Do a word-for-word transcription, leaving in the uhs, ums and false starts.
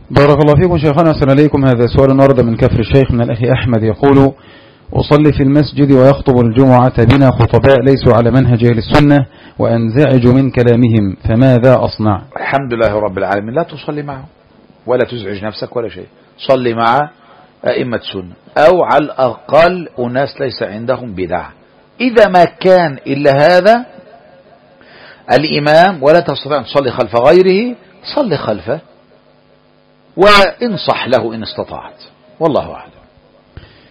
بارك الله فيكم شيخنا، أحسن إليكم. هذا سؤال ورد من كفر الشيخ من الأخ أحمد يقول: أصلي في المسجد ويخطب الجمعة بنا خطباء ليسوا على منهج أهل السنة وأنزعج من كلامهم، فماذا أصنع؟ الحمد لله رب العالمين، لا تصلي معه ولا تزعج نفسك ولا شيء. صلي مع أئمة سنة أو على الأقل أناس ليس عندهم بدعة. إذا ما كان إلا هذا الإمام ولا تستطيع أن تصلي خلف غيره، صلي خلفه وانصح له إن استطعت، والله أعلم.